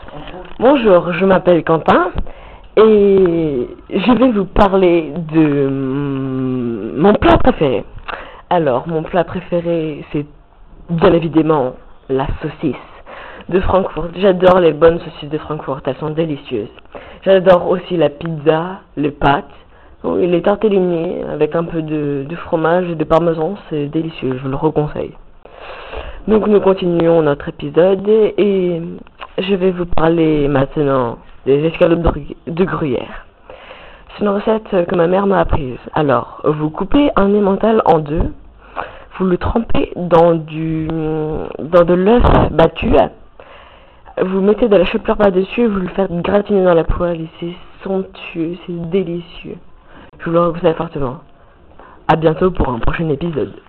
Bonjour, je m'appelle Quentin et je vais vous parler de mon plat préféré. Alors, mon plat préféré, c'est bien évidemment la saucisse de Francfort. J'adore les bonnes saucisses de Francfort, elles sont délicieuses. J'adore aussi la pizza, les pâtes, et les tortellini avec un peu de fromage et de parmesan, c'est délicieux, je vous le reconseille. Donc nous continuons notre épisode et je vais vous parler maintenant des escalopes de gruyère. C'est une recette que ma mère m'a apprise. Alors, vous coupez un emmental en deux, vous le trempez dans de l'œuf battu, vous mettez de la chapelure par-dessus et vous le faites gratiner dans la poêle et c'est somptueux, c'est délicieux. Je vous le recommande fortement. À bientôt pour un prochain épisode.